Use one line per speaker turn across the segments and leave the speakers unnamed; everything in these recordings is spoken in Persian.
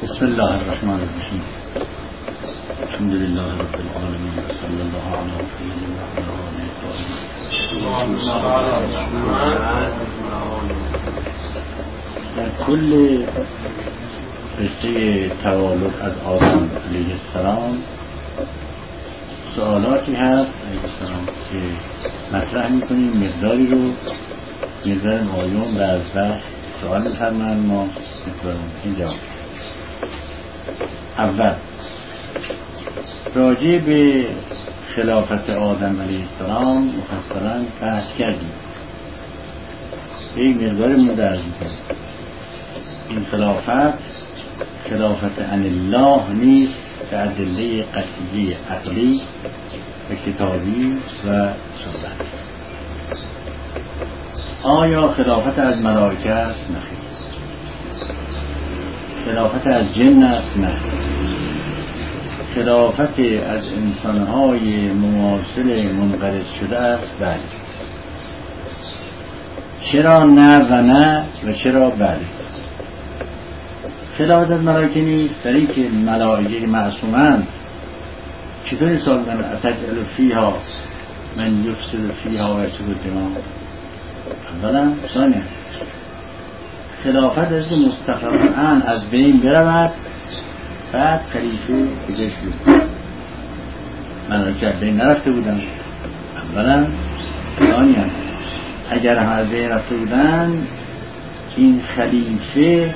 بسم الله الرحمن الرحیم. الحمد لله رب العالمین و صلی الله علی سیدنا محمد. در کل قصه تولد از آدم علیه السلام سوالاتی هست علیه السلام که مطرح میکنیم، مقداری رو مقدار معلوم و از بحث سوال می‌فرمایند، ما مقدار ممکن جواب. اول راجع به خلافت آدم علیه السلام مفصلا بحث کردیم. یک مقدار مدرج می‌کنیم. این خلافت عن الله نیست به ادله قطعی عقلی و کتابی و سنت. آیا خلافت از ملائکه است؟ نه. خلافت از جن است؟ نه. خلافت از انسانهای مماثل منقرض شده است؟ بله. چرا نه و نه و چرا بله؟ خلافت از ملائکه نیست در این که ملائکه معصومند. چطور حساب کنند اتجعل فیها من یفسد فیها و یسفک الدماء؟ اولا. ثانیا خلافت از مستقرا از بین برود، بعد خلیفه بجاش بیاد. ملائکه از بین نرفته بودن اولا. ثانیا اگر هم از بین رفته بودن، این خلیفه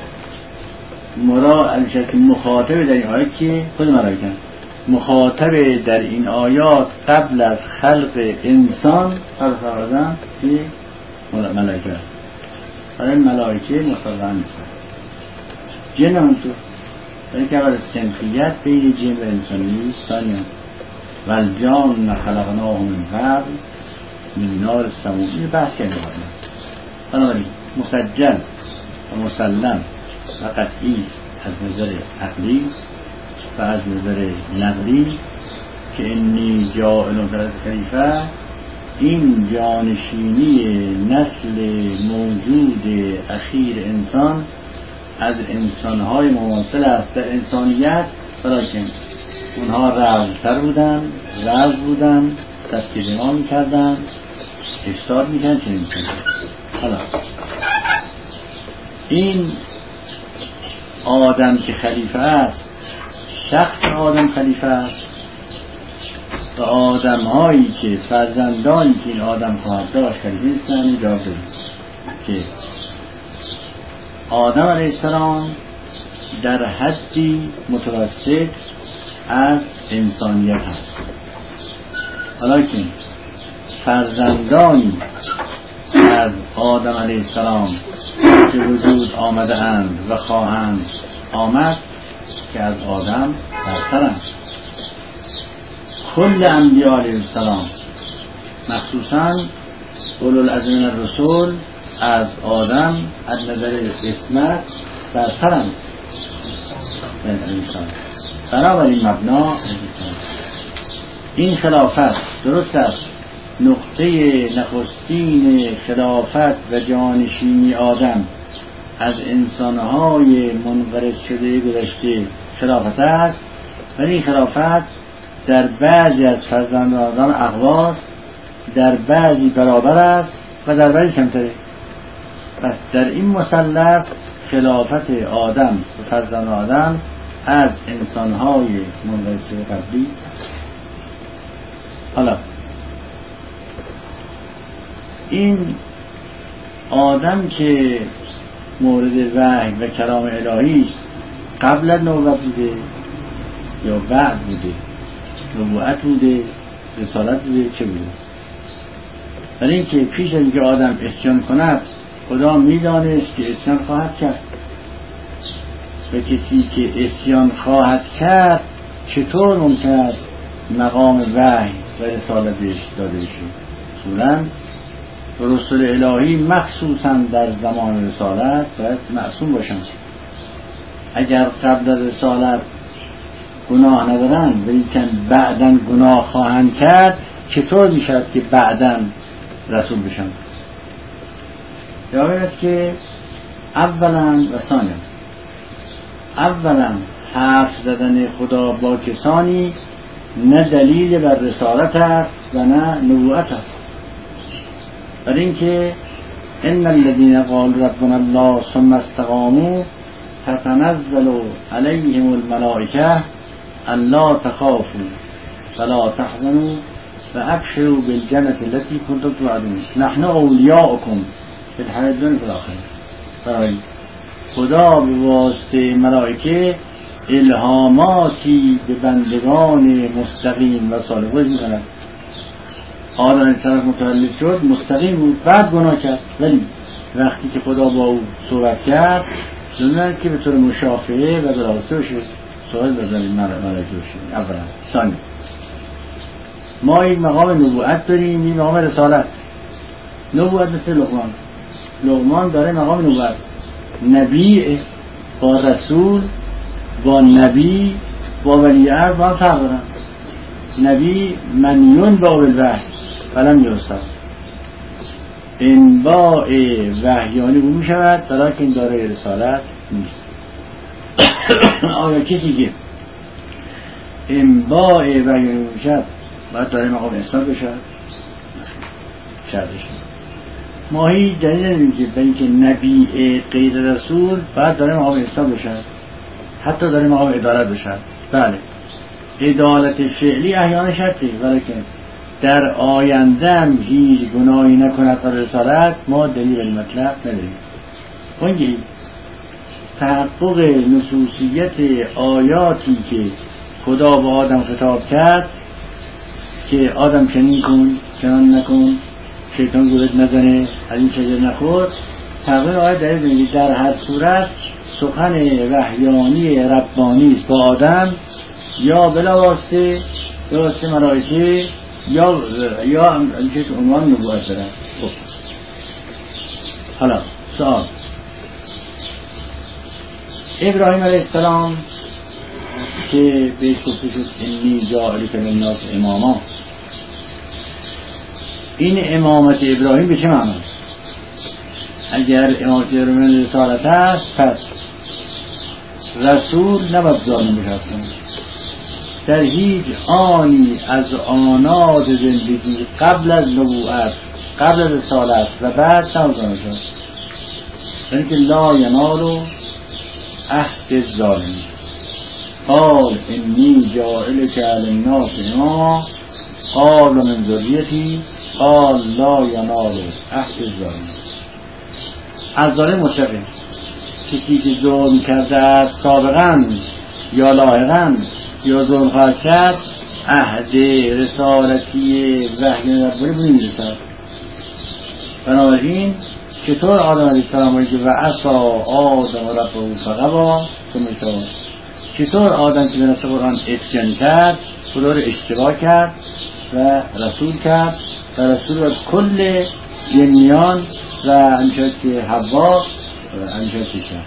مخاطب در این آیات که خود ملائکه مخاطب در این آیات قبل از خلق انسان فرزن که ملائکه برای ملائکه مستقرن نیستن. جن همونطور، برای که اول سنخیت بین جن و انسان نیست. ثانیا والجان خلقناه من قبل من نار سموم. بحث کردیم. بنابراین مسجل و مسلم و قطعی از نظر عقلی و از نظر نقلی که انی جاعل فی خلیفه، این جانشینی نسل موجود اخیر انسان از انسانهای مماثل است در انسانیت، ولیکن اونها رزلتر بودن، رزل بودن، سفک دماء میکردن، افساد میکردن، چنین میکردن. حالا این آدم که خلیفه است، شخص آدم خلیفه است و آدم هایی که فرزندانی که این آدم خواهد داشت خلیفه نیستن. جواب بدید که آدم علیه السلام در حدی متوسط از انسانیت هست، ولیکن فرزندانی از آدم علیه السلام که وجود آمده اند و خواهند آمد که از آدم برترند. کل انبیاء علیه السلام مخصوصا اولوالعزم من الرسول از آدم از نظر اسمت برترند. بنابراین مبنا این خلافت درست است. نقطه نخستین خلافت و جانشینی آدم از انسانهای منقرض شده گذشته خلافت است، ولی این خلافت در بعضی از فرزندان اقواس در بعضی برابر است و در بعضی کمتره. پس در این مثلث خلافت آدم و فرزند آدم از انسانهای منقرض شده قبلی است. حالا این آدم که مورد وحی و کلام الهی است، قبل از نبوت بوده یا بعد بوده؟ نبوت بوده، رسالت بوده، چه بوده؟ ولی اینکه پیش از اینکه آدم اسیان کند خدا میدانست که اسیان خواهد کرد و کسی که اسیان خواهد کرد چطور ممکن است مقام وحی و رسالت بهش داده بشه؟ اصولاً رسول الهی مخصوصاً در زمان رسالت باید معصوم باشند. اگر قبل از رسالت گناه ندارن ولیکن بعداً گناه خواهند کرد، چطور میشود که بعداً رسول بشن؟ جواب است که اولا و ثانیا اولا حرف زدن خدا با کسانی نه دلیل بر رسالت است و نه نبوت است. برای اینکه ان الذين قالوا ربنا الله ثم استقاموا تتنزل عليهم الملائكه الا تخافوا ولا تحزنوا وابشروا بالجنة التي كنتم توعدون نحن اولیاؤکم فی الحیاة الدنیا و فی الآخرة. برای خدا به واسطه ملائکه الهاماتی به بندگان مستقیم و صالح می‌کند. آدم علیه السلام متولد شد مستقیم بود، بعد گناه کرد، ولی وقتی که خدا با او صحبت کرد دونن که به طور مشافهه و بلاغسته بشه سوال بزنید ملائکه بشه. اولا ثانی ما یک مقام نبوت داریم، یک مقام رسالت. نبوت مثل لقمان داره مقام نبوت، نبی با رسول با نبی با ولیعهد با هم فرق دارن. نبی منیون با بالوحی ولم یرسل، انباء وحیانی بود می شود برای که این داره رسالت نیست. آیا کسی که انباء وحیانی بود می شود باید داره مقام اسلام بشود؟ شرطش ما هیچ دلیل نداریم که به اینکه نبی غیر رسول باید داره مقام اسلام بشود، حتی داره مقام ادالت بشود. بله عدالت فعلی احیانا شرطی، ولیکن در آینده هم هیچ گناهی نکند در رسالت ما دلیل مطلق نداریم. اونگی تحقق نصوصیت آیاتی که خدا با آدم خطاب کرد که آدم چنین کن چنان نکن، شیطان گولت نزنه، از این شجر نخور، تقریبا آیت دلیل در هر صورت سخن وحیانی ربانی است با آدم، یا بلا واسطه یا واسطه ملائکه یا اینکه که عنوان نبوت دارن. حالا سوال ابراهیم علیه السلام که بهش گفته شد انی جاعلک للناس اماما، این امامت ابراهیم به چه معنی؟ اگر امامت ابراهیم رسالت است پس رسول نباید ظالم بشد. در هیچ آنی از آنات زندگی قبل از نبوت قبل از رسالت و بعد نباید شد، یعنی که لا ینال عهد الظالمین. قال انی جاعلک للناس اماما قال من ذریتی قال لا ینال عهد الظالمین. از ظالم مطلقه کسی که ظلم کرده است سابقا یا لاحقا یا ظلم خواهد کرد عهد رسالتی وحی ربانی بود نمی‌رسد. بنابراین چطور آدم علیه السلام باید که و عصا آدم ربه فغوا چطور آدم که به نصف قرآن اسیان کرد خدا رو اشتباه کرد و رسول کرد و رسول رو کل یمیان و انشاءت که حوا انشاءت کرد.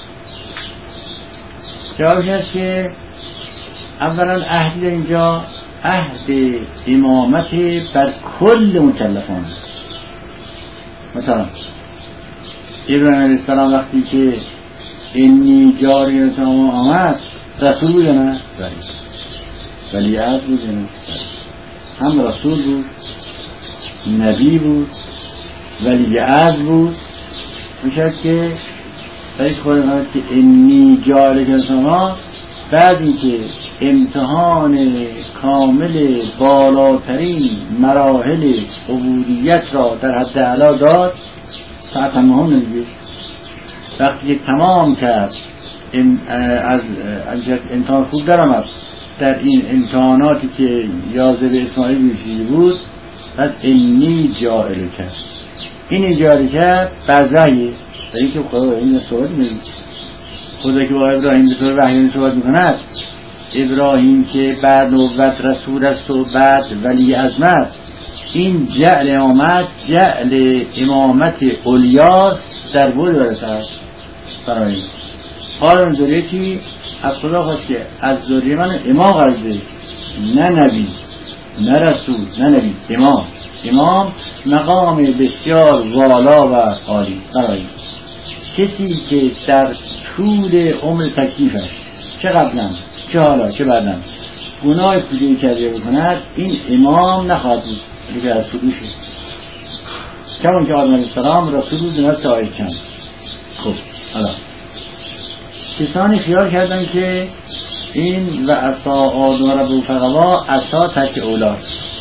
جوابش هست که اولا عهد اینجا عهد امامت بر کل مکلفان است. مثلا ابراهیم علیه السلام وقتی که اینی جاری نتام آمد رسول بود نه؟ ولی عهد بود نه؟ هم رسول بود، نبی بود، ولی عهد بود. میشه که برای خواهد که اینی جاری نتام بعدی که امتحان کامل بالاترین مراحل عبودیت را در حد اعلا داد ساعت هم نمیگه وقتی که تمام کرد از امتحان خوب در آمد در این امتحاناتی که یازه به اسماعیل بیشیدی بود بعد اینی جائل کرد. این جائل کرد بعضایی در این که خدا این صحبت میگه خدا که با ابراهیم به طور وحیانی صحبت میکند، ابراهیم که بعد نبوت رسول است و بعد ولی عزم است، این جعل امامت جعل امامت اولیاست در بود ورسه برای این حال ذریتی از خدا خواست که از ذریه من امام قرار ده، نه نبی نه رسول نه نبی، امام مقام بسیار والا و عالی. برای کسی که در طول عمر تکلیفش، چه قبلا چه حالا چه بعدا، گناه کوچکی کرده بکند، این امام نخواهد بود دیگه از فروشه. کمان که آدم علیه السلام رسول بود نفس آیه چند. خب حالا کسانی خیال کردن که این و عصا آدم ربه فغوا، عصا ترک اولاد،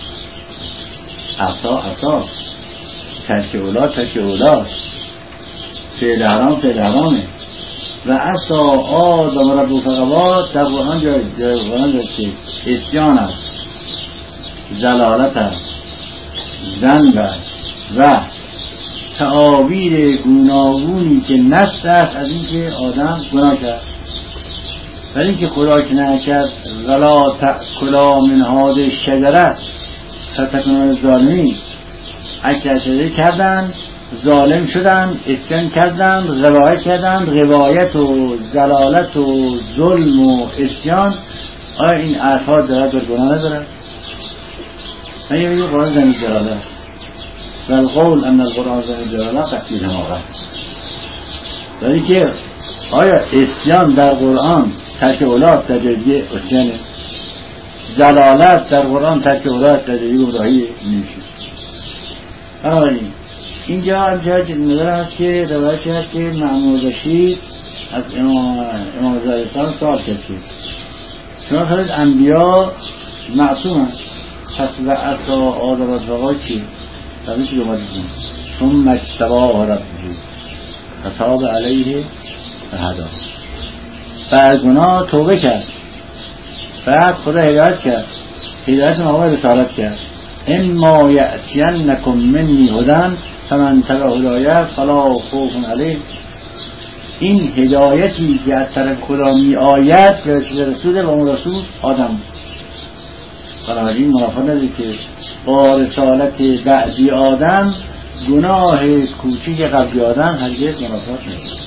عصا ترک اولاد فعل حرامه. و عصا آدم ربه فغوا در قرآن جای که اسیان است، زلالت است، ذنب است و تعابیر گوناگونی که نص است از این که آدم گناه کرد. ولی که خدا که نکرد ولا تأکلا من هذه الشجرة فتکونوا من الظالمین، اکل شجره کردن ظالم شدن، اسیان کردن، روایت و ضلالت و ظلم و اسیان. آیا این افراد دارد بر گناه ندارد؟ من یه قرآن زمین جلاله است و القول ان القرآن زمین جلاله قطعی هماغه. ولی که آیا اسیان در قرآن ترک اولاد در جدیه اسیانه؟ ضلالت در قرآن ترک اولاد در جدیه گمراهی نمیشه. بنابراین اینجا همچنین نظر هست که روایت هست که مأمون رشید از امام زاهدان سوال کرد که شما فرید انبیا معصوم هست، پس و عصا آدم و فقا چی؟ فرمی چی دومد بزن ثم اجتباه ربه فتاب علیه فهدا. بعد گناه توبه کرد، بعد خدا هدایت کرد، هدایت مقام رسالت کرد. اما یأتینکم منی هدی فمن تبع هدایه فلا خوف علیهم. این هدایتی که از طرف خدا می آید به رسول و اون رسول آدم. بنابراین منافات نداره که با رسالت بعدی آدم گناه کوچیک قبلی آدم هرگز منافات نداره.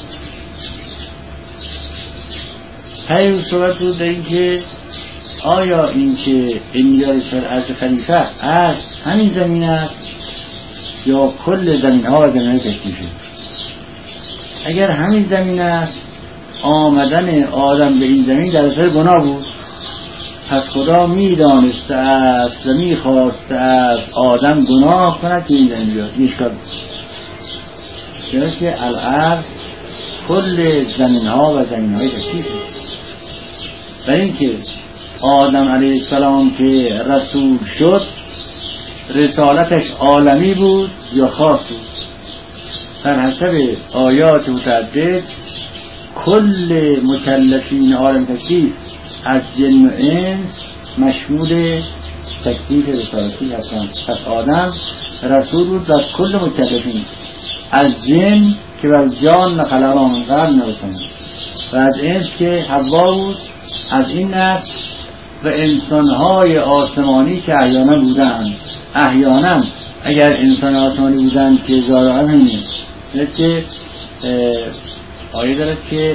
هی صحبت بود در این که آیا این که انجار شرعت خلیفه از همین زمین است یا کل زمین ها و زمین های تکلیفه؟ اگر همین زمین است، آمدن آدم به این زمین در اثر گناه بود، پس خدا میدانسته است و میخواسته است آدم گناه کند که این زمین بیاد. این اشکال بود چرا که الارض کل زمین ها و زمین های تکلیفه. و این که آدم علیه السلام که رسول شد رسالتش عالمی بود یا خاص بود؟ در حسب آیات متعدد کل مکلفین عالم تکلیف از جن و انس مشمول تکلیف رسالتی هستند. پس آدم رسول بود در کل مکلفین، از جن که بر جان خلقنا من قبل نوشتند و از انس که حوا بود از این نفس و انسانهای آسمانی که احیانا بودند. احیانا اگر انسان آسمانی بودند که زارعه همینه که آیه دارد که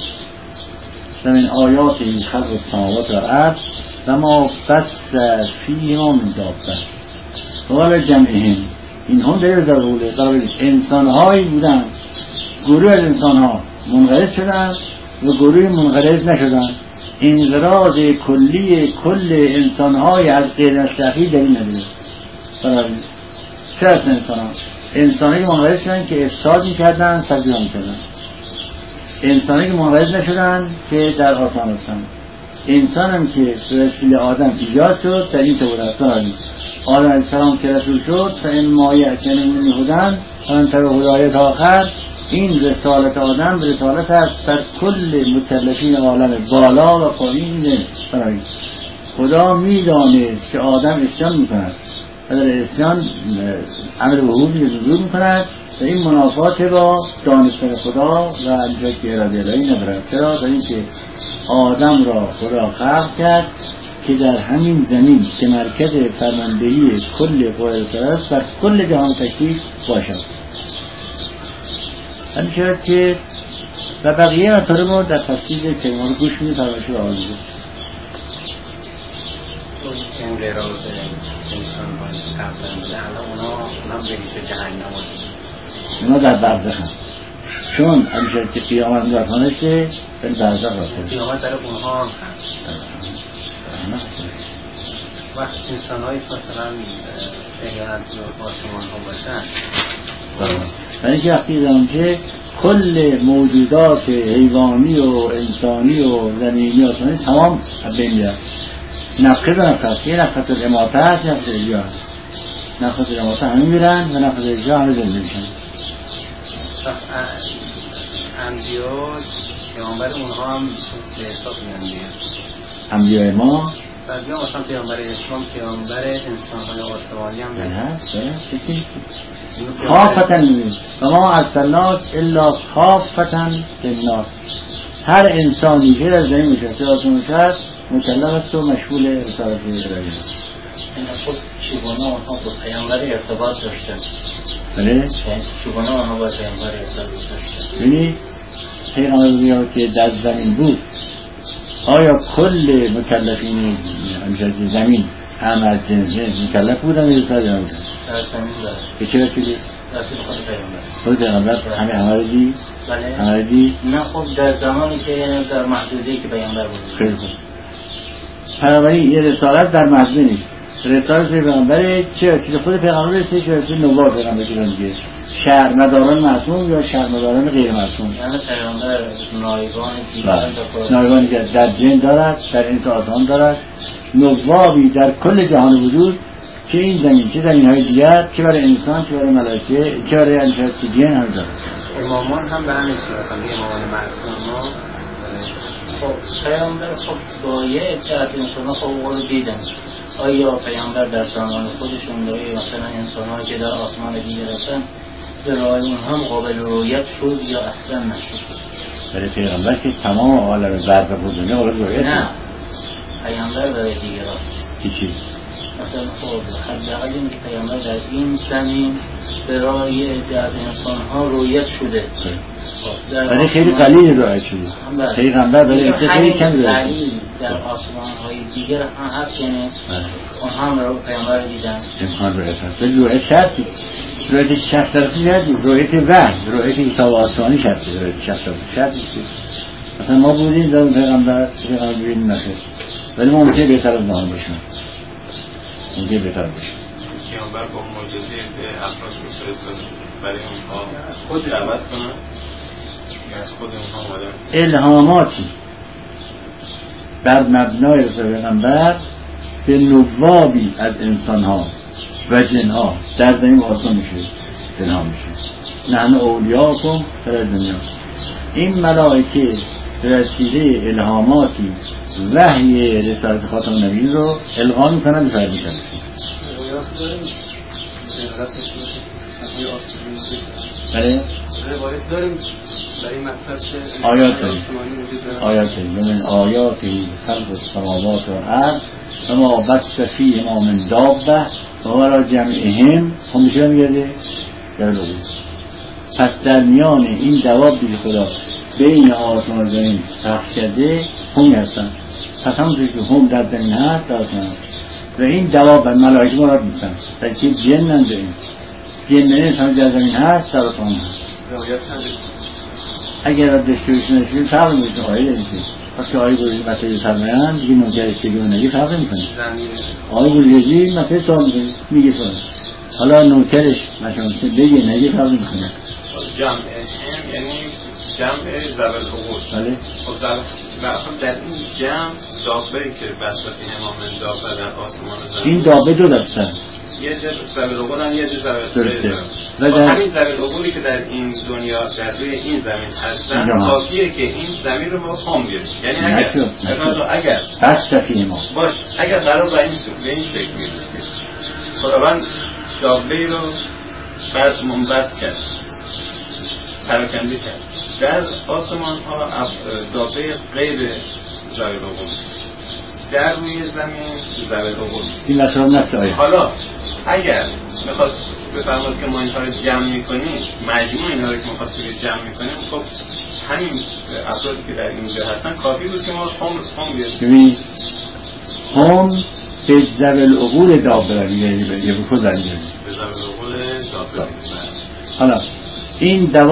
زمین آیات این خلق السماوات و الارض و ما بس فیهما من دابه قال جمعهم. این هم دلیل ضروره. انسانهایی بودند، گروه از انسانها منقرض شدند و گروه منقرض نشدند. انقراض کلی کل انسانهای از غیر نسل دلیل نداره. برای چه از انسانی که منقرض شدن که افساد میکردن، تبدیل میکردن. انسانی که منقرض نشدن که در آسمان هستن. انسان هم که رسول آدم ایجاد شد در این تورات داریم. آدم علیه السلام که رسول شد فإن ما یأتینکم منی هدی فمن تبع هدایه آخر. این رسالت آدم رسالت است در کل مکلفین عالم بالا و پایین. برای خدا میدانست که آدم اسیان میکند و در اسیان امر به حقوق نزول میکند و این منافات با دانستن خدا و انجام که اراده الهی ندارد. چرا؟ در این که آدم را خدا خلق کرد که در همین زمین که مرکز فرماندهی کل قوانین است بر کل جهان تکلیف باشد. همین شد که و بقیه مسائل ما در تفصیل کلمه رو گوش میدید فرمایش رو آن بود.
این قراز انسان باید قبلا بوده الان اونا بریشه جهنم
اونا در برزخ هم چون همیشه که قیامت می‌کنه که به برزخ رفته
قیامت در اونها هم هست. وقت انسان هایی مثلا اگر آسمان ها باشن
برای اینکه وقتی دیدم که کل موجودات حیوانی و انسانی و زمینی و آسمانی تمام بین میرن. نفخه دو نفخه، یه نفخه الاماته هست، یه نفخه اجرا هست. نفخه الاماته همه میرن و نفخه اجرا همه زنده میشن.
انبیا پیامبر اونها هم به حساب میان.
انبیاء ما
بعد یا مثلا پیامبر اسلام پیامبر انسان‌های آسمانی هم
هست. کافتن میبینید و ما ارسلناک الا کافتن للناس. هر انسانی که از زمین میشه آسمون هست مکلف است و مشغول رسالت الهی است.
این خود چوبانا آنها با پیامبر ارتباط داشتن.
بله؟
چوبانا آنها با پیامبر ارتباط داشتن.
ببینید پیغمبر که در زمین بود آیا کل مکلفین همیشه زمین هم از جنس مکلف بودن یا رسالت نبودن؟
در زمین داره.
به چه رسیدی؟
رسول خود پیامبر.
خود پیغمبر همه رو دید؟
بله.
همه رو دید؟
نه خب در زمانی که در محدوده‌ای که پیامبر بود.
خیلی خوب. بنابراین یه رسالت در محدوده نیست. رسالت پیغمبر چه رسید خود پیغمبر رسید که رسید نوار پیغمبر دیگه شهرمداران معصوم یا شهرمداران غیر معصوم.
یعنی پیغمبر نایبان دیگران
نایبانی که در جن دارد، در انس آسمان دارد، نوابی در کل جهان وجود، چه این زمین چه زمین‌های دیگر، چه برای انسان چه برای ملائکه چه برای انشاءات جن هم دارد.
امامان هم به همین صورت هم امامان معصوم ها.
خب پیامبر خب با یه عده از انسان خب او رو دیدن. آیا پیامبر در زمان خودشون داره مثلا انسان‌هایی که در آسمان دیگه رفتن به راه اونها قابل رؤیت شد یا اصلا نشد؟
برای پیغمبر که تمام عالم برزخ و دنیا قابل رؤیت
نه پیامبر برای دیگران
چی؟
مثلا خب حداقل این که پیامبر در این زمین به راه یه عده از انسان‌ها رؤیت شده.
برای خیلی قلیل رؤیت شده. پیغمبر برای عده خیلی کم رؤیت شده.
در آسمان‌های دیگر هم هست یعنی اونها هم رو پیامبر دیدن.
امکان رؤیت هست. ولی رؤیت شرطی. رؤیت شرط طرفی شرطی. رؤیت وحی، رؤیت حساب آسمانی شرطی. رؤیت شرطی. مثلا ما بودیم در پیغمبر بودیم نخیر. ولی ما ممکنه بهتر از نام باشیم. ممکنه بهتر باشیم.
پیامبر با معجزه به افراد رو فرستاد برای اونها خود دعوت کنن یا از خود اونها آمدن؟
الهاماتی بر مبنای رسول پیغمبر به نوابی از انسان‌ها و جن‌ها در زمین آسمان میشه الهام میشه. نحن اولیاءکم در دنیا. این ملائکه رسیده الهاماتی وحی رسالت خاتم نبیین رو القا میکنن به فرد میکنن. بله؟
روایت داریم برای مطلب
آیات داریم من آیاتی خلق السماوات و الارض و ما بث فیهما من دابه و وراء جمعهم هم میشه میگرده در لغو. پس در میان این دوابی که خدا بین آسمان و زمین پخش کرده همی هستن. پس همونطور که هم در زمین هست در آسمان هست و این دواب بر ملائکه مراد نیستن بلکه جنن داریم. جنن هم در زمین هست در آسمان هست. اگر را دشتویشون نشید فرق میکنه آیه داریم که وقتی آیه گروهی مسئله فرمایند دیگه نوکرش که گونه نگی فرق میکنه. آیه گروهی مسئله سوال میگه فرق حالا نوکرش مثلا بگه نگی فرق میکنه.
جمع هم یعنی جمع زبل عقول.
بله.
خب در این جمع دابه‌ای که بسط امام دابه در آسمان زمین
این دابه دو دسته
یه زبل عقول هم یه زبل
درسته
و همین زبل عقولی که در این دنیا در روی این زمین هستن کافیه که این زمین رو ما خام بیاریم. یعنی اگر
بس شفیه ما
باش اگر قرار به این شکل میرسید خداوند دابه‌ای رو بعد منبث کرد پراکنده کرد در آسمان ها دابه غیر زبل عقول در روی زمین زبل عقول
این مثلا نفس آیه.
حالا اگر میخواد بفرماد که ما اینها رو جمع میکنیم مجموع اینها رو که میخواد جمع میکنیم خب همین افرادی که در اینجا هستن کافی بود که ما خم بیاریم.
ببینید هم به زبل عقول دابه برمیگردیم یه بکو برمیگردیم
به زبل عقول دابه.
حالا این دواب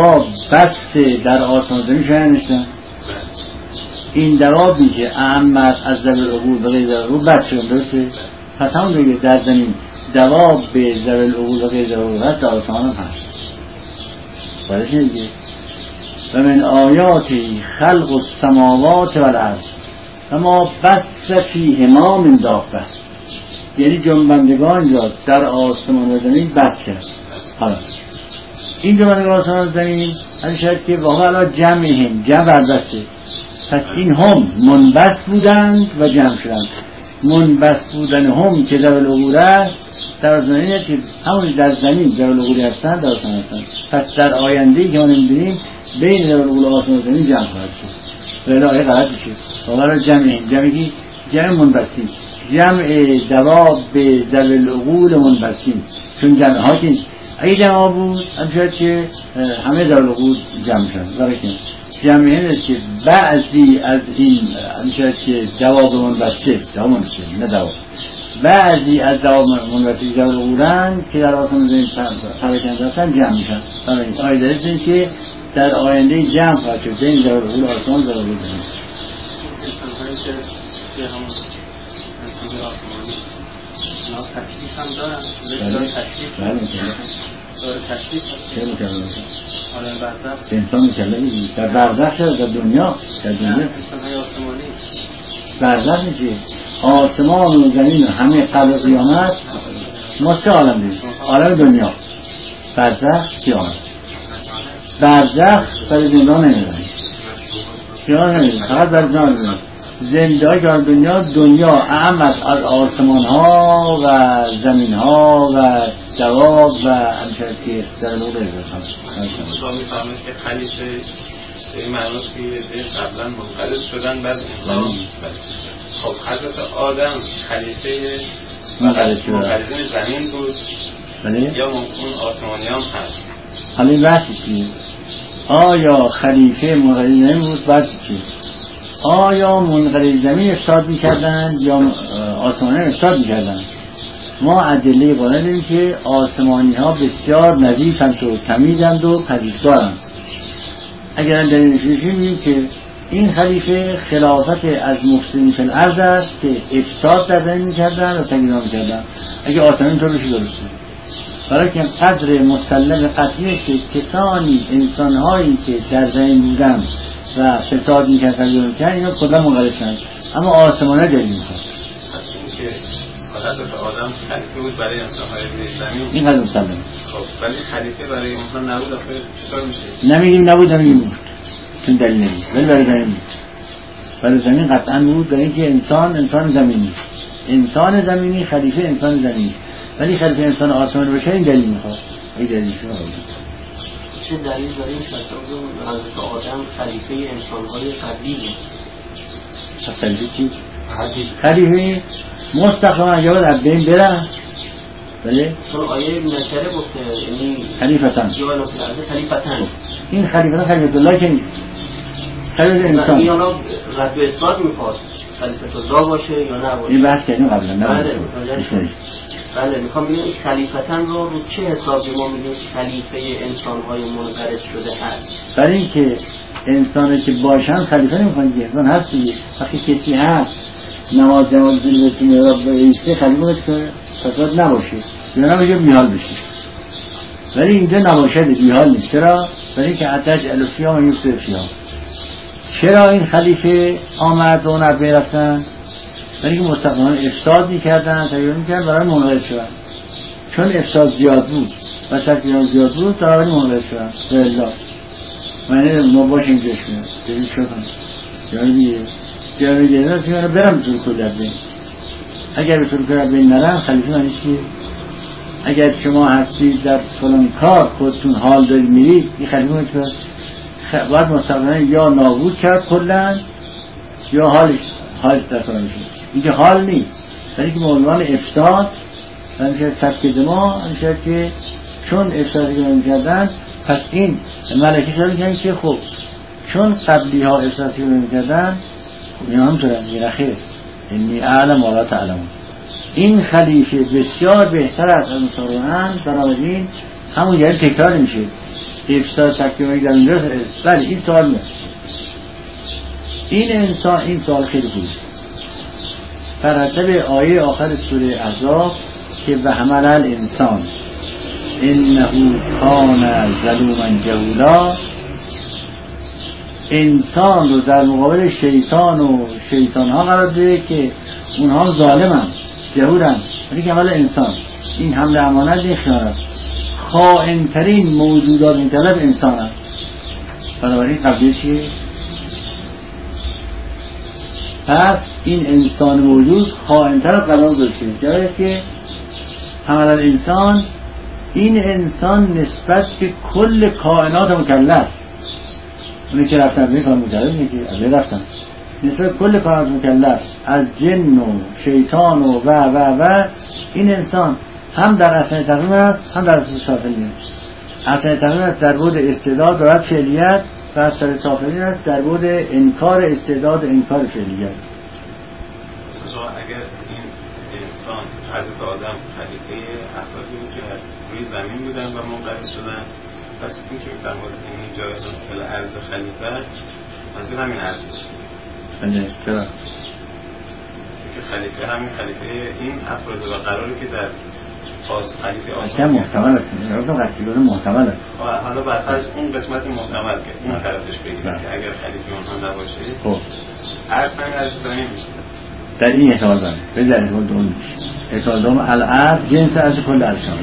بس در آسمان زمین شاید نشتن. این دوابی که اعمت از ذوی العقول و غیر ذوی العقول بد شدن، درسته؟ پس همون دیگه در زمین دواب به ذوی العقول و غیر ذوی العقول در آسمان هم هست. برش دیگه و من آیاتی خلق السماوات والارض و ما بس فیهما من دابه، یعنی جنبندگان را در آسمان و زمین بس کرد. حالا این جنبندگان آسمان و زمین این شاید که واقعا الان جمعهم جمع بردسته، پس این هم منبس بودند و جمع شدند. منبس بودن هم که ذوی العقول است در زمین که همون در زمین ذوی العقول هستند در آسمان هستند. پس در آینده‌ای که ما نمی‌بینیم بین ذوی العقول و آسمان و زمین جمع خواهد شد. ولی آیه غلط میشه. واقعا جمعی جمع منبسین، جمع دواب به ذوی العقول منبسین، چون جمع ها که اگه جمع بود همچنین که همه ذوی العقول جمع شدن. برای که جمع این است که بعضی از این همچنین که دواب منبسه نه دواب، بعضی از دواب منبسه ذوی العقولن که در آسمان زمین پراکنده هستن جمع میشن. برای این آیه داره این که در آینده جمع خواهد شد بین ذوی العقول آسمان ذوی العقول زمین.
انسان‌هایی که توی همون انسان‌های آسمانی اونا تکلیف هم دارن، داره تکلیف
چه مکلمه؟
حالا برزخ
انسان مکلمه در برزخ شده، در دنیا
انسان‌های آسمانی
برزخ میشه. آسمان و زمین همه قبل قیامت ما سه عالم داریم. عالم دنیا، برزخ، قیامت. برزخ برای زنده نمیدونیم، قیامت نمیدونیم، فقط برای زنده نمیدونیم. زنده در دنیا اعمت از آسمان ها و زمین ها و دواب و همچنین که در لوگ رزاستان
مصابی فهمید که خلیفه به این معناست که یه قبلا منقرض شدن بعد انسان. خب حضرت آدم خلیفه منقرضین زمین بود یا ممکن آسمانی هم هست.
حالا این بحثی چیه؟ آیا خلیفه منقرض زمین بود؟ بعد چیه؟ آیا منقرض زمین افساد می‌کردن یا آسمانی افساد می‌کردن؟ ما ادله قرآن داریم که آسمانی ها بسیار نظیفند و تمیزند و پرهیزگارند. اگر دلیلش می‌بینیم که این خلیفه خلافت از مفسدین فی الارض است که افساد در زمین می‌کردن و تغییر می‌کردن. اگه آسمانی طور بشه درسته، برای که قدر مسلم قطعی است که کسانی انسان‌هایی که در زمین بودند و فساد میکرد اینا خدا منقرضند، اما آسمانه دلیل میکرد.
این که حضرت آدم خلیفه بود برای انسان‌های روی زمین،
این قدر مسلمه.
خب ولی خلیفه برای انسان نبود، آخه چطور میشه؟
نمیگیم نبود، نمیگیم بود، چون دلیل نمیگیم، ولی برای زمین بود. برای زمین قطعا بود، برای اینکه انسان زمینی، انسان زمینی خلیفه انسان زمینی، ولی خلیفه انسان آسمانی بشه این دلیل میخواد. این دلیل شما
چه دلیل داریم که حضرت آدم خلیفه انسان‌های قبلیه؟
خلیفه چی؟ خلیفه مستقیما اگه باید از بین برن، بله؟
چون آیه نکره گفته یعنی
خلیفتن این خلیفتن خلیفت الله که نیست، خلیفت انسان.
این حالا رد و اثبات میخواد خلیفت الله باشه یا نه باشه؟
این بحث کردیم قبلا.
بله میخوام بگم این خلیفتن رو چه حسابی ما میگیم خلیفه انسان‌های منقرض شده هست؟
برای اینکه انسانی که باشن خلیفه نمیخوان که انسان هست دیگه. وقتی کسی هست نماز جماعت زندگی میراب به ایسته خلیفه باید که فساد نباشه یا نباشه بیحال بشه، ولی اینجا نباشه بیحال نیست. چرا؟ برای اینکه اتج الفیا و یوسف فیا. چرا این خلیفه آمد و اون عبه رفتن؟ برای اینکه مستقیما افساد میکردن، تغییر میکردن، برای منقرض شدن. چون افساد زیاد بود و تکیران زیاد بود برای منقرض شدن. بالله معنی ما باشیم جشنه دلیل شدن جایی دیگه نست که برم طور کلت بین. اگر به طور کلت بین نرم خلیفه معنی چیه؟ اگر شما هستید در فلان کار خودتون حال دارید میرید این خلیفه معنی که باید مستقیما یا نابود کرد کلن یا حالش در کنم میشه. این که حال نیست، برای که به عنوان افساد همیشه سبک دما همیشه که چون افسادی که نمی‌کردن پس این ملکه شده میگن که خب چون قبلی ها افسادی که نمی‌کردن اینا هم طورن میگن اخیر اینی اعلم ولا تعلمون. این خلیفه بسیار بهتر از انصاران، بنابراین همون یعنی تکرار میشه افساد تکلیف در اونجا. بله این سوال میاد. این انسان، این سوال خیلی خوبه. در حسب آیه آخر سوره احزاب که و حمل الانسان انه کان ظلوما جهولا، انسان رو در مقابل شیطان و شیطانها قرار ده که اونها ظالمن جهولن، ولی که حمل انسان این حمل امانت این خیانت، خائن‌ترین موجودات مکلف انسان هست. بنابراین قبلیه چیه؟ پس این انسان موجود خائن‌تر از قرار داشته، جایی که حمل الانسان، این انسان نسبت به کل کائنات مکلف، اونی که رفتن به این کار مکلف، اونی که از رفتن نسبت کل کائنات مکلف از جن و شیطان و این انسان هم در اصل تقویم است هم در اصل سافلی است. اصل تقویم است در بود استعداد و فعلیت و اصل سافلی است در بود انکار استعداد و انکار فعلیت.
اگر این انسان حضرت آدم خلیفه افرادی بود که روی زمین بودن و منقرض شدن، پس این که میفرماد این جایزان فل عرض خلیفه منظور همین عرض
بله چرا؟
که خلیفه همین خلیفه این افراد و قراری که در خلیفه آسمان
که محتمل است، رابطه قصیدان محتمل است.
حالا برخواهش اون قسمت محتمل که اون طرفش بگید که اگر خلیفه اونها نباشه
خب
عرض همین عرض زمین میشه.
در این احتمال دارم بذار احتمال دوم میشه. احتمال دوم العرض جنس از کل عرض شامل.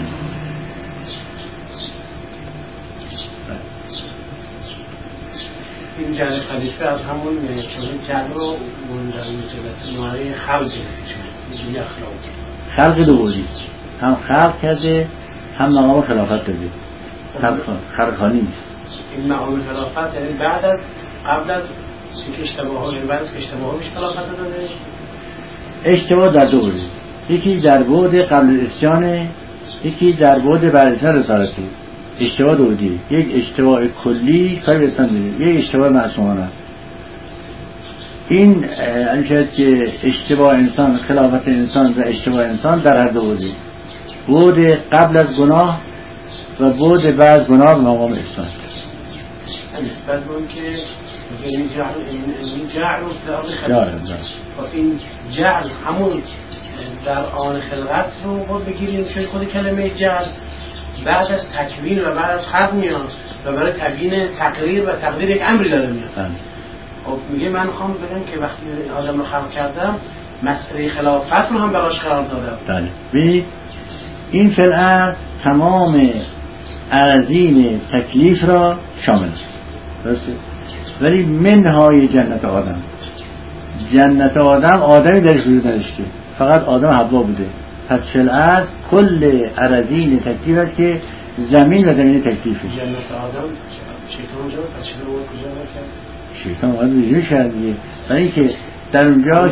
این جعل خلیفه از همون چون جعل رو اون در مجلس نوعی خلق شد،
خلق دو بودی، هم خلق کرده هم مقام خلافت داده. خلق خانی نیست.
این مقام خلافت یعنی بعد از قبل از اینکه اشتباه ها، یعنی بعد از که اشتباه ها میشه خلافت داده.
اشتباه در دو بودی، یکی در بعد قبل اسیانه، یکی در بعد بعد از رسالتی. اشتباه دو بودی، یک اشتباه کلی کاری رسان دید، یک اشتباه معصومانه است. این شاید که اشتباه انسان، خلافت انسان و اشتباه انسان در هر دو بودی، بود قبل از گناه و بود بعد گناه به مقام اسلام.
نسبت به اون که این جعل رو در آن خلقت و این جعل همون در آن خلقت رو باید بگیریم چون خود کلمه جعل بعد از تکوین و بعد از خلق میاد و برای تبیین تقریر و تقدیر یک امری داره میاد. خب میگه من میخوام بگم که وقتی آدم رو خلق کردم مسئله خلافت رو هم براش قرار دادم.
بله ببینید این فعلا تمام عرضین تکلیف را شامل است، درسته؟ ولی منهای جنت آدم، جنت آدم آدمی درش وجود نداشته، فقط آدم حوا بوده. پس فعلا کل عرضین تکلیف است که زمین و زمین تکلیفه.
جنت آدم شیطان جا پس چرا اون کجا نکرد؟
شیطان باید وجود شد دیگه، برای اینکه در اونجا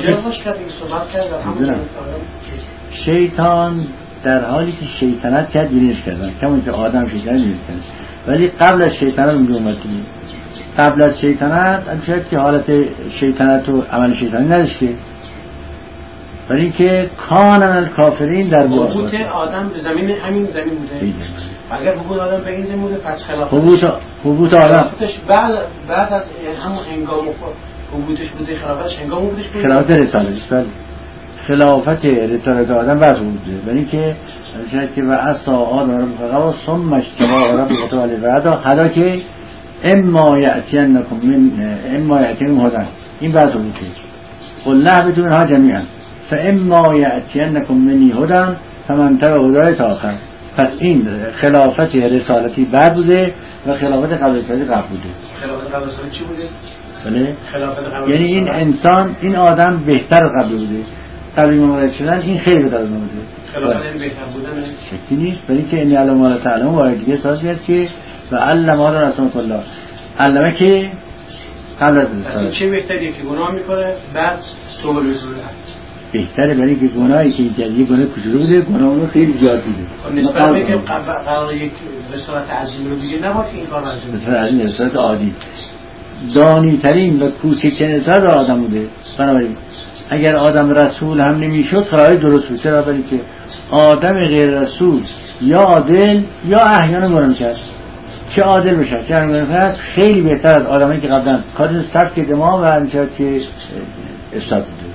شیطان در حالی که شیطنت کرد بیرونش کردن، کمون که آدم شیطنت بیرون کرد، ولی قبل از شیطنت اونجا اومد دیگه. قبل از شیطنت شاید که حالت شیطنت و عمل شیطانی نداشته، برای اینکه کانن کافرین در
حبوط آدم به زمین همین زمین بوده. اگر حبوط آدم به این زمین بوده پس خلافتش
حبوط آدم
بعد از همون هنگام حبوطش بوده، خلافتش هنگام بودش بوده،
خلافت رسالتش. بله خلافت رسالت آدم بعد بوده، برای اینکه شاید که و عصا آدم رب فقا ثم اشتباه رب قطع بعدا حدا که اما یأتینکم هدن، این بعد بوده قل نه بدون ها جمیعا فاما یأتینکم منی هدن فمن تبع هدای تا آخر. پس این خلافت رسالتی بعد بوده و خلافت قبل رسالتی قبل بوده.
خلافت قبل رسالتی چی بوده؟
بله یعنی این انسان، این آدم بهتر قبل بوده، قبل مورد شدن این خیلی بهتر بوده.
خلافت این بهتر بودن
شکی نیست، برای اینکه این علم الله تعالی وارد دیگه ساز میاد که و علم آدم رسول الله، علمه که قبل از رسالت.
چه بهتریه که گناه میکنه بعد توبه میکنه؟
بهتره، برای که گناهی که یه گناه کوچولو بوده گناه اون خیلی زیاد بوده.
نسبت به که قرار یک رسالت عظیم رو بگیر نباید که این کار انجام بده.
رسالت عظیم رسالت عادی دانی ترین و کوچکترین رسالت آدم بوده. بنابراین اگر آدم رسول هم نمیشد فرای درست بود، چرا؟ برای که آدم غیر رسول یا عادل یا احیانا گناه کرد. چه عادل بشه چه هست خیلی بهتر از آدمایی که قبلا کارشون سبک دماغ و میشه که افساد بوده.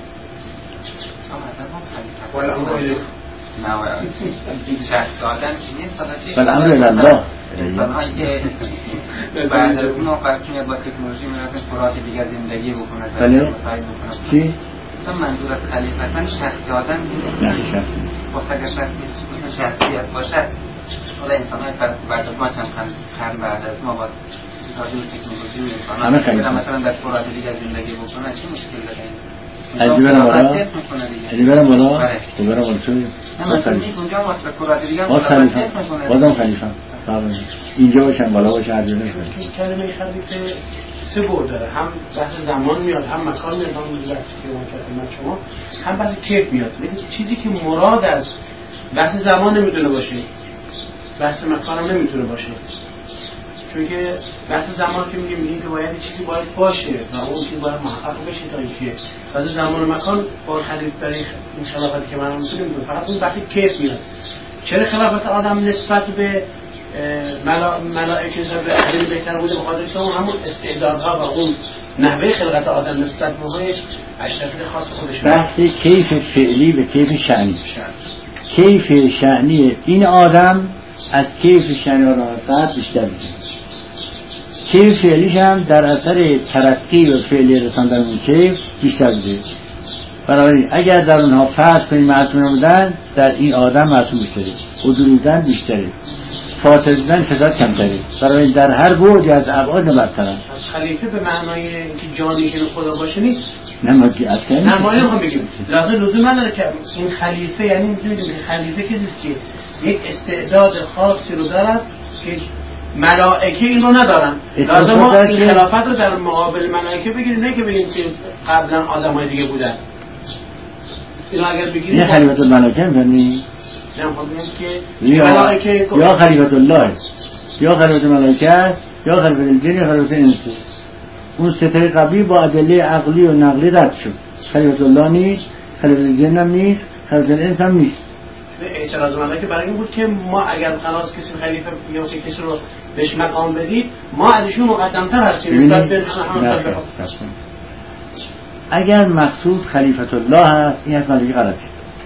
شخص آدم چی نیست
بالامر الله
انسان‌هایی که بعد از اون آخرش میاد با تکنولوژی میرن فرات دیگه زندگی بکنه
بله چی؟
مثلا منظور از خلیفتن شخص آدم نیست.
نه شخص
وقت اگر شخصیت باشد حالا انسان‌های فرض بعد از ما چند قرن بعد از ما با تکنولوژی و انسان‌ها مثلا در فرات دیگه زندگی بکنه چی مشکل داره؟
اجی برم بالا اجی برم بالا تو برم بالا چون بازم خلیفه اینجا باشن بالا باشن اجی برم
کلمه خلیفه سه بعد داره، هم بحث زمان میاد، هم مکان میاد، هم لحظه که من شما هم بحث کیف میاد. لیکن چیزی که مراد از بحث زمان نمیتونه باشه، بحث مکان هم نمیتونه باشه. چون که بحث زمان که میگیم که باید چیزی باید باشه و اون چیز باید محقق بشه تا اینکه بحث زمان و مکان با خلیفه برای این خلافتی که من میتونیم فقط اون بحث کیف میاد. چرا خلافت آدم نسبت به ملائکه به اهل بهتر بوده؟ بخاطر اینکه همون استعدادها و اون نحوه خلقت آدم نسبت به اونها اشرفی خاص خودش.
بحث کیف فعلی به کیف شأنی. کیف شأنی این آدم از کیف شأنی راحت بیشتر میشه. کیف فعلیش هم در اثر ترقی و فعلی رساندن اون کیف بیشتر میشه. بنابراین اگر در اونها فرض کنیم معصوم بودن، در این آدم معصوم بیشتره، عدول بودن بیشتره، فاسد بودن فساد کمتره. بنابراین در هر بعدی از ابعاد برترن.
از خلیفه به معنای اینکه جانی که خدا باشه نیست.
نه ما که اصلا
نه ما اینو بگیم لازم نداره که این خلیفه یعنی می‌دونید خلیفه که نیست که یک استعداد خاصی رو دارد که ملائکه این رو ندارن. لازم ما این خلافت رو در مقابل ملائکه بگیریم، نه که بگیم که قبلا آدمای دیگه بودن. اینو اگر بگیریم
نه خلیفت الملائکه می‌بینی؟
نه خب میگم که ملائکه
یا خلیفت الله یا خلیفت الملائکه یا خلیفت الجن یا خلیفت الانس. اون ستای قبلی با ادله عقلی و نقلی رد شد. خلیفت الله نیست، خلیفت الجن هم نیست، خلیفت الانس هم نیست.
اعتراض ملائکه برای این بود که ما اگر خلاص کسی خلیفه یا کسی رو بهش مقام بدید ما ازشون مقدم‌تر هستیم نسبت به همون.
اگر مقصود خلیفت الله هست این حتما دیگه غلطه.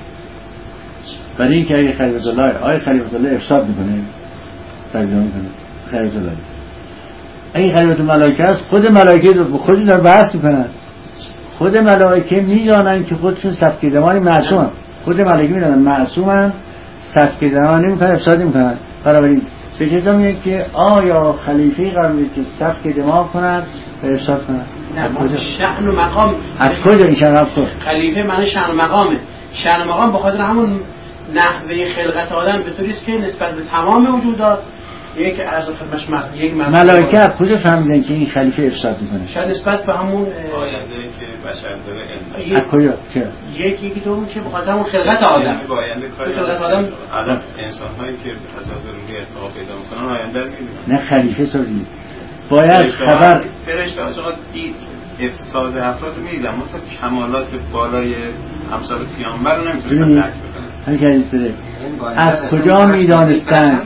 برای اینکه اگه خلیفت الله آیا خلیفت الله افساد میکنه تقدیم میکنه خلیفت الله اگه خلیفت ملائکه هست خود ملائکه رو خودشون دارن بحث میکنن. خود ملائکه میدانن که خودشون سفک دمانی معصومن. خود ملائکه میدانن معصومن، سفک دمانی نمیکنن، افساد نمیکنن. بنابراین به کسا میگه که آیا خلیفه قراره که سفک دماغ کنن و افساد کنن؟
نه شأن و مقام.
از کجا این شأن
خلیفه معنی شأن و مقامه. شأن و مقام بخاطر همون نحوه خلقت آدم به طوری است که نسبت به تمام وجودات یک عرض خدمتش یک
ملائکه از کجا فهمیدن که این خلیفه افساد میکنه؟
شاید نسبت به همون
آینده که بشر داره علم.
از کجا؟ چرا؟
یکی دوم که بخاطر همون خلقت آدم.
آینده کاری
خلقت آدم
الان انسان‌هایی که اساس روحی اتفاق پیدا میکنن آینده رو میبینن.
نه خلیفه سازی باید خبر
فرشته ها دید افساد افراد میدیدن مثلا کمالات بالای امثال پیامبر رو نمیتونستن درک بکنن.
از کجا میدانستن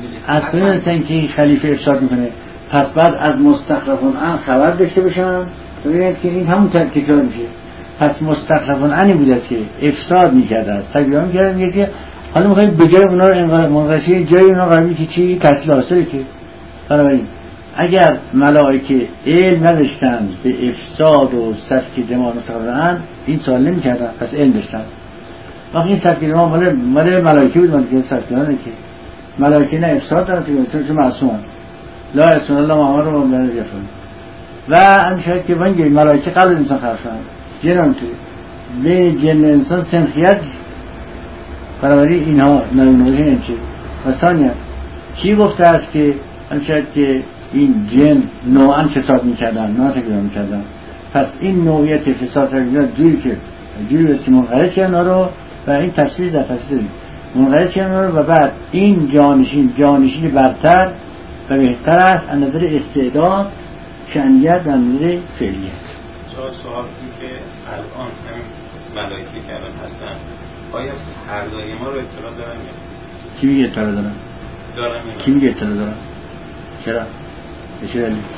که این خلیفه افساد میکنه؟ پس بعد از مستخلفون ان خبر داشته باشن ببینید که این همون تکرار میشه. پس مستخلفون انی بوده که افساد میکرده تکرار میکردن یکی حالا میخواید به جای اونا رو انقلاب منقشی جای اونا قرار میشه چی تحصیل حاصله که. بنابراین اگر ملائکه علم نداشتن به افساد و سفک دماغ مستقلن این سوال نمیکردن، پس علم داشتن. وقتی این سفک دماغ مال ملائکه بود، مال سفک دماغ که ملائکه نه افساد دارن چون معصومن لا اسم الله محمد رو مبلغ یفرم و همین که بانگی ملائکه قبل انسان خلق شدن جن هم توی بین جن انسان سنخیت نیست. بنابراین اینها نمونه این چی و ثانیا کی گفته است که همین که این جن نوعا فساد میکردن نه تکرار میکردن. پس این نوعیت فساد تکرار جوری که منقرض کردن رو و این تفسیر در تفسیر منقرض کردن رو و بعد این جانشین برتر و بهتر است از نظر استعداد شأنیت و نظر فعلیت.
سوال این که الان همین ملائکه که الان هستن آیا فردای ما رو اطلاع دارن یا؟
کی میگه اطلاع دارن؟
دارن.
کی میگه اطلاع دارن؟ چرا؟ به چه دلیل؟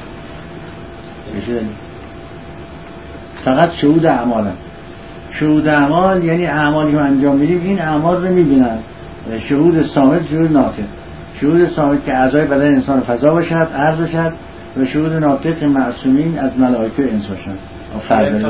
فقط شهود اعمالم. شهود اعمال یعنی اعمالی که انجام میدیم این اعمال رو میبینن. شهود صامت، شهود ناطق. شهود صامت که اعضای بدن انسان فضا باشد، عرض باشد، و شهود ناطق معصومین از ملائکه و انس باشد.
فرض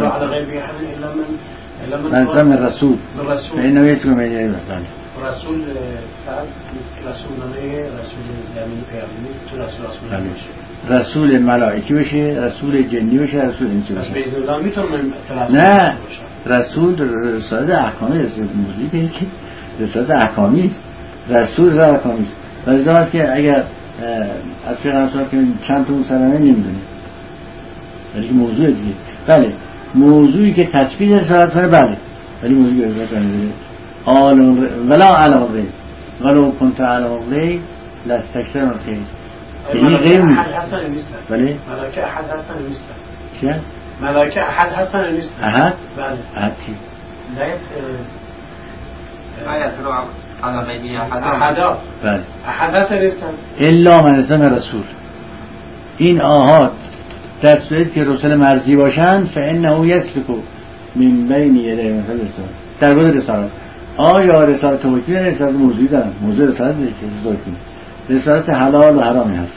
من رسول به این نوعی تو میگه
رسول فرد رسول نامه رسول زمین پیامبری تو رسول
رسول ملائکی بشه، رسول جنی بشه، رسول انسی بشه.
به اذن الله میتونم
نه رسول رسالت احکامی رسالت موضوعی که رسالت احکامی رسول احکامی ولی که اگر از پیغمبر که چند تا مسلمه نمیدونیم ولی موضوع دیگه. بله موضوعی که تثبیت رسالت کنه بله، ولی موضوعی که رسالت کنه ولا علم غیب ولو كنت علم غیب لاستكثر الخير. یعنی غیب بله
ملائکه احد هستن نیستن.
چی؟
ملائکه احد هستن نیستن.
احد؟
بله.
احد چی؟
على غیبی
احدا.
بله.
احد هستن نیستن.
الا من اسم رسول. این آحاد در صورتی که رسول مرضی باشند فانه یسلک من بین یدی مثل رسالت. در مورد رسالت آیا رسالت توحیدی یا رسالت موضوعی دارن؟ موضوع رسالت نیست که توحیدی. رسالت حلال و حرامی هست.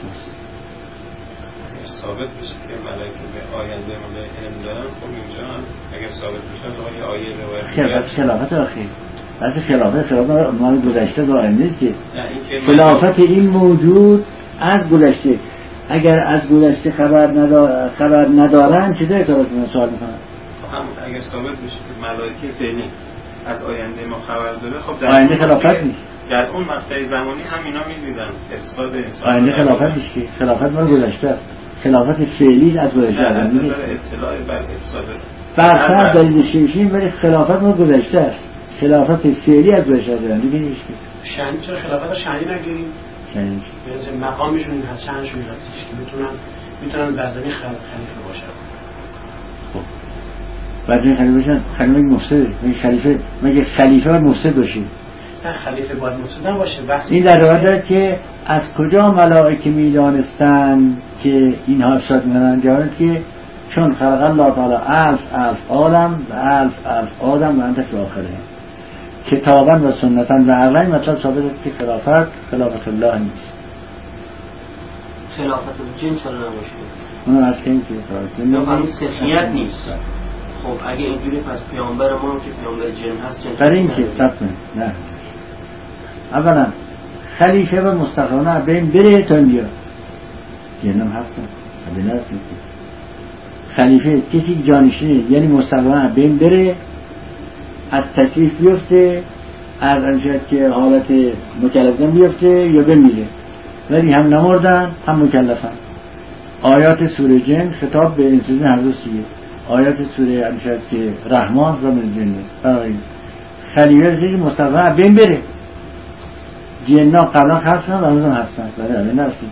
ثابت بشه که ملائکه به آینده ما به علم دارن، خب اینجا اگر ثابت بشه تو آیه روایت
خلافت آخری بعد خلافت ما گذشته و آینده که خلافت این موجود از گذشته. اگر از گذشته خبر ندارن چه داره کارات من سوال میکنم؟
هم اگر ثابت بشه که ملائکه فعلی از آینده ما خبر داره، خب در
آینده خلافت نیست.
در اون مقطع زمانی هم اینا می‌دیدن افساد انسان.
آینده خلافت نیست که خلافت ما گذشته. خلافت فعلی از گذشته
از نظر اطلاع بر افساد
برفرض دلیل شیشین ولی خلافت ما گذشته. خلافت فعلی از گذشته دارن دیگه نیست که
شأن چرا خلافت شأنی نگیریم؟
شأنی
مثلا مقامشون این هست، شأنشون این هست که میتونن در زمین خلیفه باشن.
خب بعد این خلیفه باشن خلیفه مفسده مگه خلیفه باید مفسد باشه؟
نه خلیفه باید مفسد باشه.
این در روایت داره که از کجا ملائکه میدانستن که اینها افساد میکنن؟ جواب که چون خلق الله تعالی الف آدم و الف آدم و انت فی آخره کتابا و سنتا و عقلا. مطلب ثابت است که خلافت الله نیست.
خلافت الجن چرا نباشه؟
اونو از کنیم که
خلافت سخیت نیست. خب اگه اینجوری پس پیامبر ما که پیامبر جن هست
برای این که سب کنیم نه اولا خلیفه و مستقرانه بین بره تا بیا جنم هستن بین نرسیم خلیفه کسی که جانشینه یعنی مستقرانه بین بره از تکلیف بیفته از انشاءت که حالت مکلفن بیفته یا بمیره ولی هم نمردن هم مکلفن. آیات سوره جن خطاب به انسان هر دو سیه. آیات سوره انشاءت که رحمان و من جنه خلیفه کسی مستقرانه بین بره. جنها قبلا خلق شدن و هنوز هستن برای همین نرسید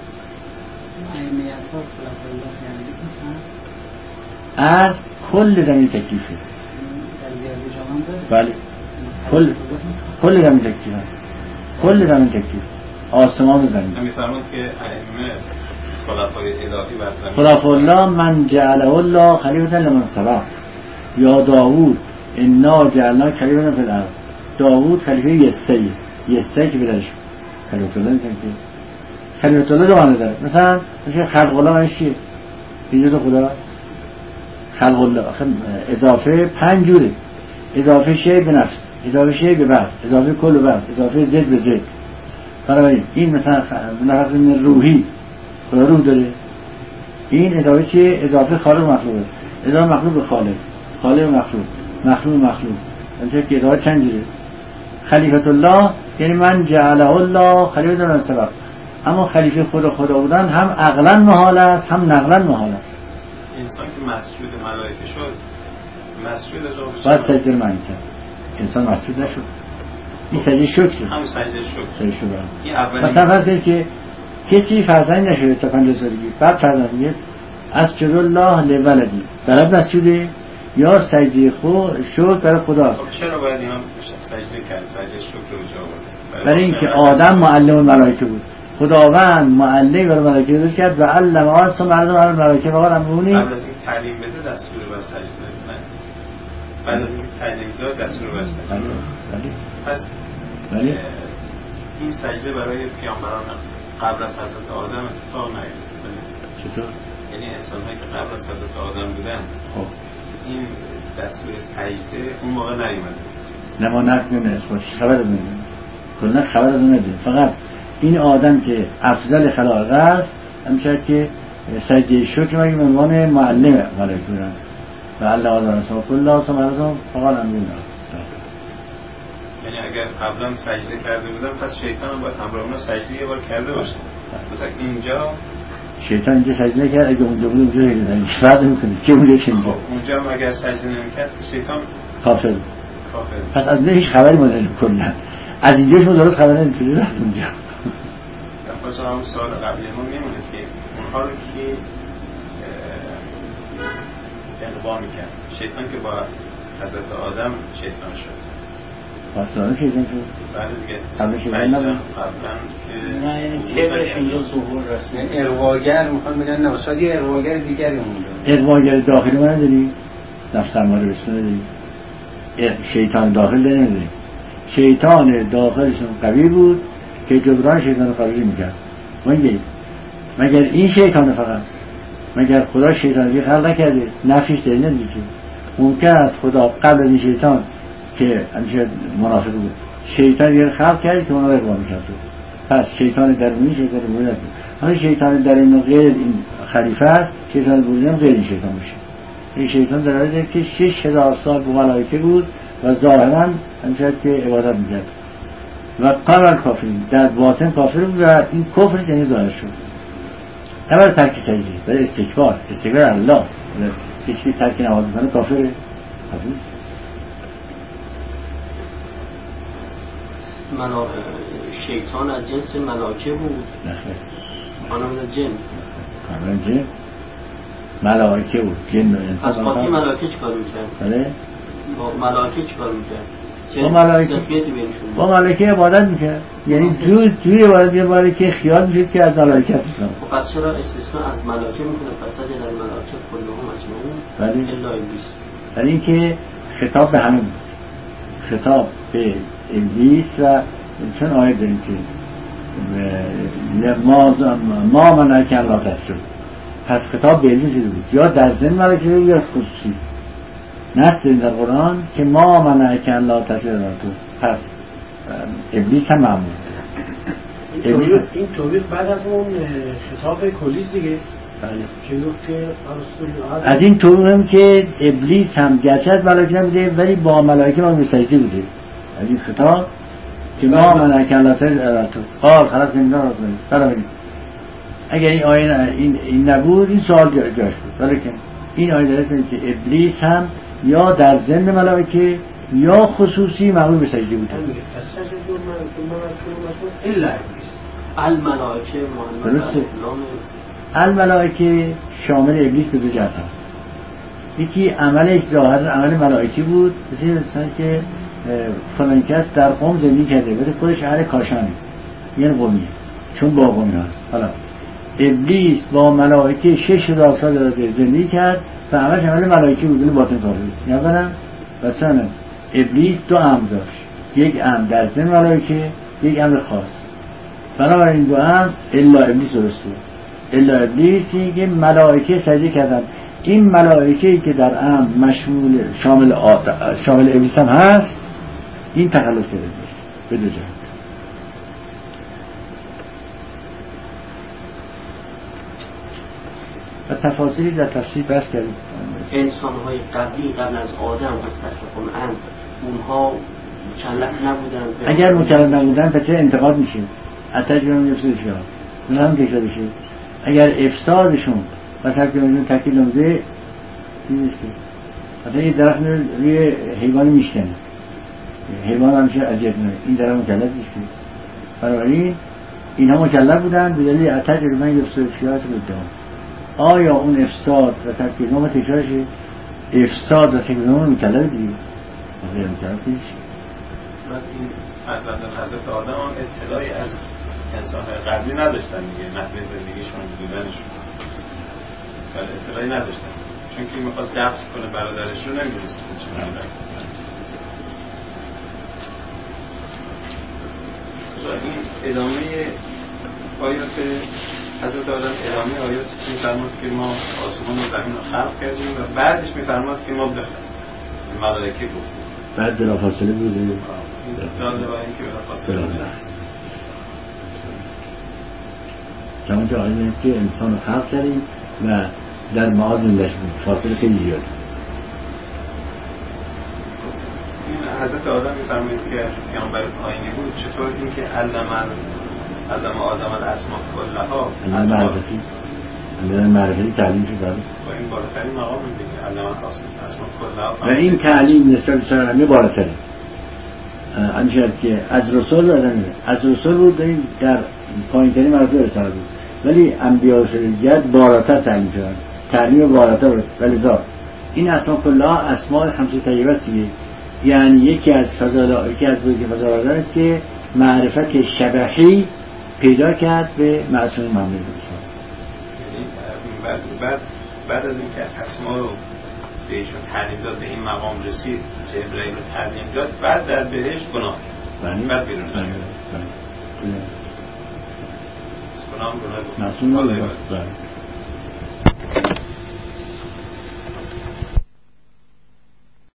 از کل زمین تکلیفه. بله کل زمین تکلیفه. کل زمین تکلیف آسمان و زمین.
میفرمود که ائمه خلفای الهی بر زمین
خلف الله من جعله الله خلیفة لمن سبق یا داوود انا جعلنا خلیفة فی الارض. داوود خلیفه یسه که بدرش خلیفة الله نیستن که خلیفة الله دو معنی داره. مثلا خلق الله معنی چیه؟ ایجاد خدا. خلق الله اضافه 5 جوره. اضافه شی به نفس، اضافه شی به بعد، اضافه کل به بعد، اضافه زد به زد. برای این مثلا لفظ روحی خدا روح داره. این اضافه چیه؟ اضافه خالق مخلوقه. اضافه مخلوق به خالق، خالق مخلوق، مخلوق. انتظار که اضافه چند جوره. خلیفة الله یعنی من جعله الله خلیفة من سبق. اما خلیفه خدا بودن هم عقلا محال است هم نقلا محال است.
انسان که مسجود ملائکه شد مسجود الله
باید سجده معنی کرد. انسان مسجود نشد. این سجده شکر
هم سجده شکر.
مثلا فرض که کسی فرزند نشده تا 50 سالگی بعد فرزند میگه از جل الله لولدی طلب مسجوده یا سجده شکر برای خداست.
چرا باید اینا سجده کرد؟ سجده شکر رو جا برده؟
برای اینکه آدم معلم ملائکه بود. خداوند معلم برای ملائکه درست کرد و علم آدم مردم برای ملائکه فقال امرونی.
قبل از این تعلیم بده دستور بر سجده نه، بعد از این تعلیم داد دستور بر سجده. پس این سجده برای پیامبران قبل از حضرت آدم اتفاق نیفتاد.
چطور؟
یعنی انسان‌هایی که قبل از حضرت آدم بودن خب این دستور سجده اون موقع نیومده.
نه ما نکنیم خبر نداریم، کلا خبر نداریم. فقط این آدم که افضل خلائق است همچنین که سجده شکر مگه به عنوان معلم ملائکه بودن و الله آدم رسول کلا سمرزم فقال امرون.
یعنی اگر قبلا سجده کرده بودن پس شیطان هم باید همراه اونا سجده یه بار کرده باشه. مثلا اینجا
شیطان اینجا سجده نکرد، اگه اونجا بود اونجا نمی‌کنه. فرق نمی‌کنه. چه بوده چه اینجا؟
اونجا هم اگر سجده نمی‌کرد شیطان
کافر. پس از هیچ خبری ما نداریم کلا. از اینجاش ما درست خبر نداریم رفت اونجا.
پس هم سوال قبلی ما میمونه که اونها رو که اقوا می‌کرد. شیطان که با حضرت آدم شیطان شد.
پاسداران شیطان شد؟
بله دیگه.
قبل شیطان نبود؟
قبلا
نه یعنی کبرش اینجا ظهور رسید.
اغواگر میخوان بگن نه شاید یه اغواگر دیگری اونجا.
اغواگر داخلی ما نداری؟ نفس اماره بسم نداری؟ شیطان داخل نداری؟ شیطان داخلشون قوی بود که جبران شیطان قوی میکرد. مگر این شیطان فقط؟ مگر خدا شیطان دیگه خلق نکرده؟ نفیش داری نداری که ممکن است خدا قبل از این شیطان که همیشه منافق بود شیطان دیگه خلق کرد که اونا رو اقوا میکرد. پس شیطان درونی شیطان بیرونی بود. همین شیطان درونی غیر این خلیفه است، شیطان بیرونی هم غیر این شیطان میشه. این شیطان در حالیه که 6000 سال با ملائکه بود و ظاهرا همیشه که عبادت میکرد و قبل کافرین در باطن کافر بود و این کفر یعنی ظاهر شد. نه برای ترک سجده، برای استکبار الله. کسی ترک نماز میکنه کافره.
شیطان از جنس ملائکه بود. خانم جن.
خانم جن ملائکه بود. جن و انسان.
از باقی ملائکه چیکار میکرد؟
بله.
با ملائکه چیکار میکرد؟
با ملائکه عبادت میکرد. یعنی توی عبادت یه باره که خیال میشد که از ملائکه هستن.
پس چرا استثناء از ملائکه میکنه؟ پس اگه در ملائکه کلهم اجمعون الا ابلیس.
برای اینکه خطاب به همه بود. خطاب به ابلیس و چون آیه داریم که ما منعک الله تسجد. پس خطاب به ابلیس بود یا در ضمن ملائکه یا خصوصی. نص در قرآن که ما منعک الله تسجد. پس ابلیس هم معمول.
این توبیخ بعد از اون خطاب کلیست دیگه.
از این توبیخ که ابلیس هم گرچه از ملائکه نبوده ولی با ملائکه ما سجده بوده. از این خطاب که ما منعک الله تسجد قال خلاص زندان را کنید. اگر این آیه این نبود این سوال جاش بود. ولی که این آیه داره که ابلیس هم یا در ضمن ملائکه یا خصوصی معمول به سجده بوده.
الا الملائکه
الملائکه شامل ابلیس به دو جهت است. یکی عملش ظاهر عمل ملائکی بود، مثلا که فلان کس در قوم زندگی کرده ولی خودش اهل کاشانه یعنی قومیه چون با قومی هست. حالا ابلیس با ملائکه 6000 سال زندگی کرد و همش عمل ملائکی بود باطن کار بود. اولا مثلا ابلیس دو امر داشت، یک امر در ضمن ملائکه، یک امر خاص. بنابراین دو امر الا ابلیس درسته. الا ابلیسی که ملائکه سجده کردن. این ملائکه‌ای که در امر مشمول شامل ابلیس هم هست این تخلف کرده است به دو جهت. و تفاصیلی در تفسیر بحث کردیم.
انسان‌های قبل از آدم مستحقون امر اونها مکلف نبودن.
اگر مکلف نبودن پس انتقاد میشه. اتجربه افسادشون اونها هم تکرار بشه. اگر افسادشون مثلا که اونجون تکیل نموده نیست که مثلا یه درخت روی حیوان میشکنه، حیوان همیشه اذیت میکنه، این درخت مکلف نیست که. بنابراین اینها مکلف بودن به دلیل اتجربه افسادشون بودن. آیا اون افساد و تکیل نمو تکرارشه؟ افساد و تکیل نمو مکلف دیگه غیر مکلف نیست.
این حضرت آدم هم اطلاعی از انسان‌های قبلی نداشتن دیگه، نحوه زندگیشون بودنشون ولی اطلاعی نداشتن، چون که میخواست دفع کنه برادرش رو نمیدونست چه برادر. این ادامه آیات حضرت آدم، ادامه آیات میفرماد که ما آسمان و زمین رو خلق کردیم و بعدش میفرماد که ما ملائکه گفتیم،
بعد بلافاصله بوده
این داده و این که بلافاصله بوده
کمان که آیه که انسان رو خلق کردیم و در معاد زندش بود، فاصله خیلی زیاد.
این حضرت آدم میفرمایید که پیامبر پایینی بود، چطور این که علم آدم الاسماء کلها،
علم معرفتی تعلیم شد
با این بالاترین مقام دیگه، علم الاسماء کلها
و این تعلیم نسبت سرمی بالاتره انشاء که از رسول آدمیه، از رسول بود در پایینترین مراتب رسالت بود، ولی انبیاء و شریعت بالاتر تعلیم شدن، تعلیم بالاتر بود. ولی این اسماء کلها اسماء خمسه طیبه است دیگه، یعنی یکی از فضائل است که معرفت شبحی پیدا کرد به معصوم محمد رسول.
بعد از اینکه اسماء رو بهشون تعلیم داد، به این مقام رسید، جبرئیل رو تعلیم داد، بعد در بهشت گناه بعد بیرون گناه
معصوم